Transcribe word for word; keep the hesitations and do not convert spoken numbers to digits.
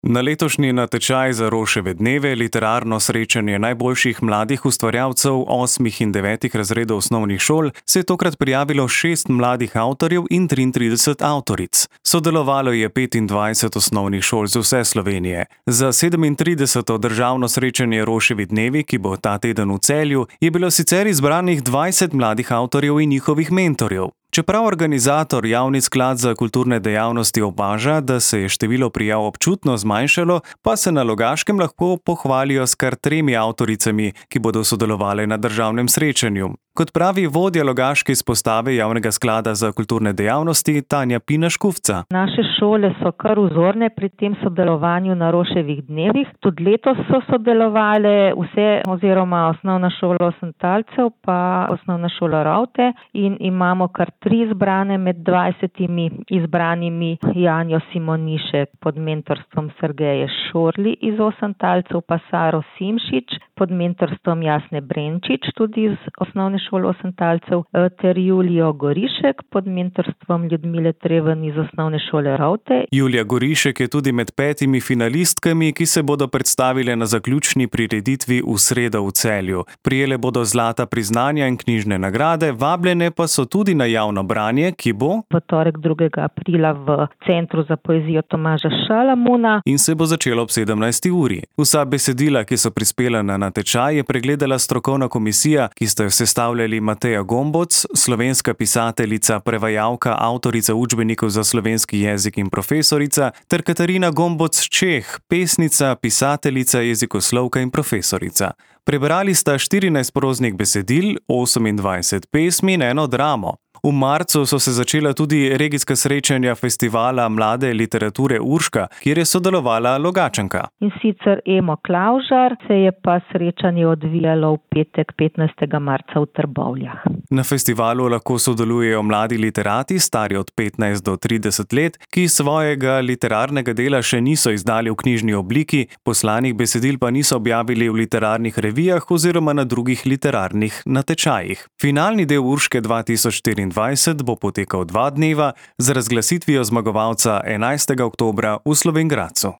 Na letošnji natečaj za Roševe dneve, literarno srečanje najboljših mladih ustvarjalcev osmih in devetih razredov osnovnih šol, se je tokrat prijavilo šest mladih avtorjev in triintrideset avtoric. Sodelovalo je petindvajset osnovnih šol z vse Slovenije. Za sedemintrideseto državno srečanje Roševi dnevi, ki bo ta teden v Celju, je bilo sicer izbranih dvajset mladih avtorjev in njihovih mentorjev. Čeprav organizator Javni sklad za kulturne dejavnosti opaža, da se je število prijav občutno zmanjšalo, pa se na Logaškem lahko pohvalijo s kar tremi avtoricami, ki bodo sodelovale na državnem srečanju. Kot pravi vodja logaške izpostave Javnega sklada za kulturne dejavnosti Tanja Pina-Škufca. Naše šole so kar vzorne pri tem sodelovanju na Roševih dnevih. Tudi letos so sodelovale vse oziroma osnovna šola Osentalcev pa osnovna šola Ravte in imamo kar tri izbrane med dvajsetimi izbranimi. Janjo Simonišek pod mentorstvom Sergeje Šorli iz Osentalcev pa Saro Simšič pod mentorstvom Jasne Brenčič tudi iz osnovne šole Osentalcev ter Julijo Gorišek pod mentorstvom Ljudmile Treven iz osnovne šole Ravte. Julija Gorišek je tudi med petimi finalistkami, ki se bodo predstavile na zaključni prireditvi v sredo v Celju. Prijele bodo zlata priznanja in knjižne nagrade, vabljene pa so tudi na javno branje, ki bo v torek drugega aprila v Centru za poezijo Tomaža Šalamuna in se bo začelo ob sedemnajsti uri. Vsa besedila, ki so prispela na natečaj, je pregledala strokovna komisija, ki sta jo sestavljali Mateja Gomboc, slovenska pisateljica, prevajalka, avtorica učbenikov za slovenski jezik in profesorica, ter Katarina Gomboc-Čeh, pesnica, pisateljica, jezikoslovka in profesorica. Prebrali sta štirinajst proznih besedil, osemindvajset pesmi in eno dramo. V marcu so se začela tudi regijska srečanja festivala mlade literature Urška, kjer je sodelovala Logačanka. In sicer Emo Klavžar, se je pa srečanje odvijalo v petek petnajstega marca v Trbovljah. Na festivalu lahko sodelujejo mladi literati, stari od petnajst do trideset let, ki svojega literarnega dela še niso izdali v knjižni obliki, poslanih besedil pa niso objavili v literarnih revijah oziroma na drugih literarnih natečajih. Finalni del Urške dva tisoč štiriindvajset bo potekal dva dneva z razglasitvijo zmagovalca enajstega oktobra v Slovenj Gradcu.